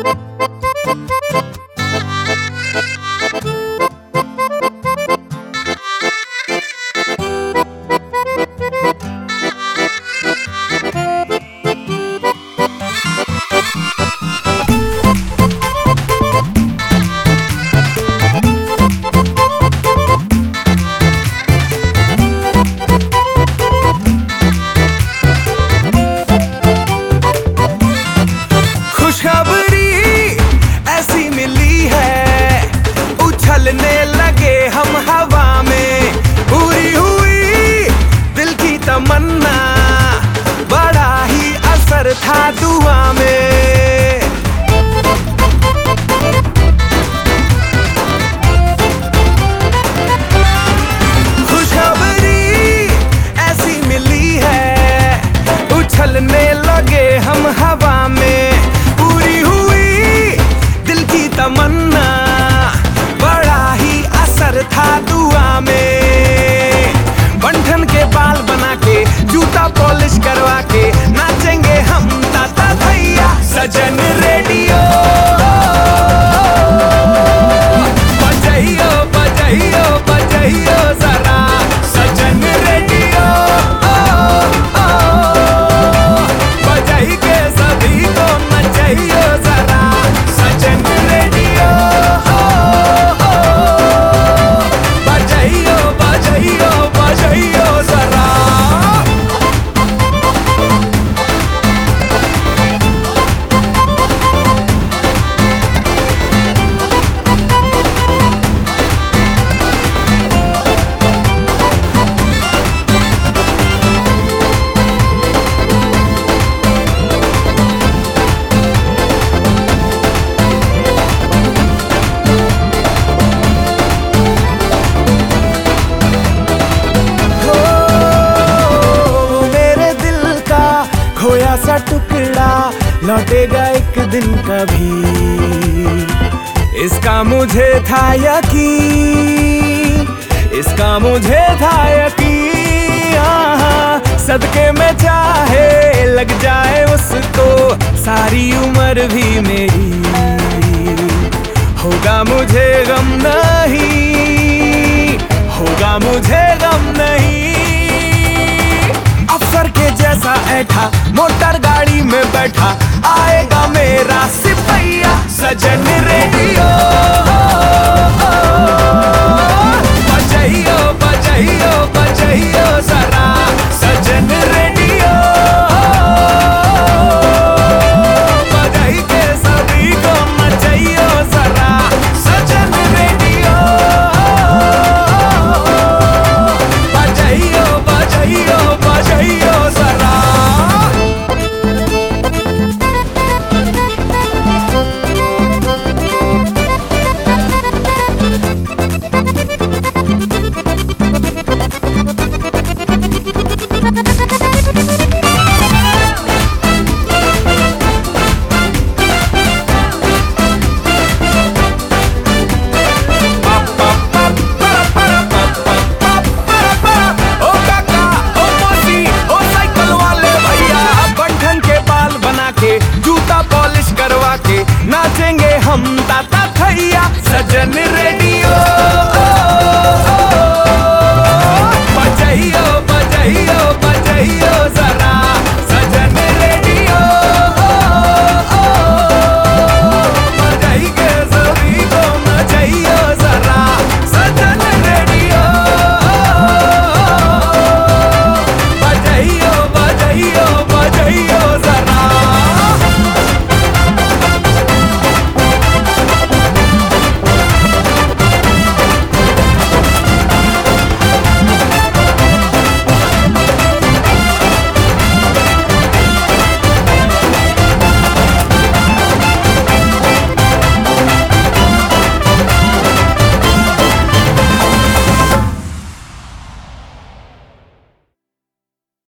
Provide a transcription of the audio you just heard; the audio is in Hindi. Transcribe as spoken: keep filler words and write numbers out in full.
खुशखबरी ऐसी मिली है, उछलने लगे हम हवा में। पूरी हुई दिल की तमन्ना, बड़ा ही असर था दुआ में। खुशखबरी ऐसी मिली है, उछलने लगे हम हवा में। तमन्ना, बड़ा ही असर था दुआ में। बंधन के बाल बना के, जूता पॉलिश करवा के, नाचेंगे हम ताता भैया। सजन रेडियो बजाइयो बजाइयो बजाइयो जरा, सजन रेडियो बजाई के सभी को नचाइयो जरा, सजन रेडियो बजाइयो बजाइयो बजाइयो जरा। खोया सा टुकड़ा लौटेगा एक दिन कभी, इसका मुझे था यकीन, इसका मुझे था यकीन। हाँ, सदके में चाहे लग जाए उसको सारी उम्र भी मेरी, होगा मुझे गम नहीं, होगा मुझे गम नहीं। अफसर के जैसा ऐठा मोटर गाड़ी में बैठा, आएगा मेरा सिपहिया। सजन रेडियो बजाइयो बजाइयो बजाइयो जरा, सजन रेडियो बजाई के सभी को नचाइयो जरा, सजन रेडियो बजाइयो बजाइयो बजाइयो जरा। जूता पॉलिश करवा के नाचेंगे हम ताता भैया, सजन रेडी।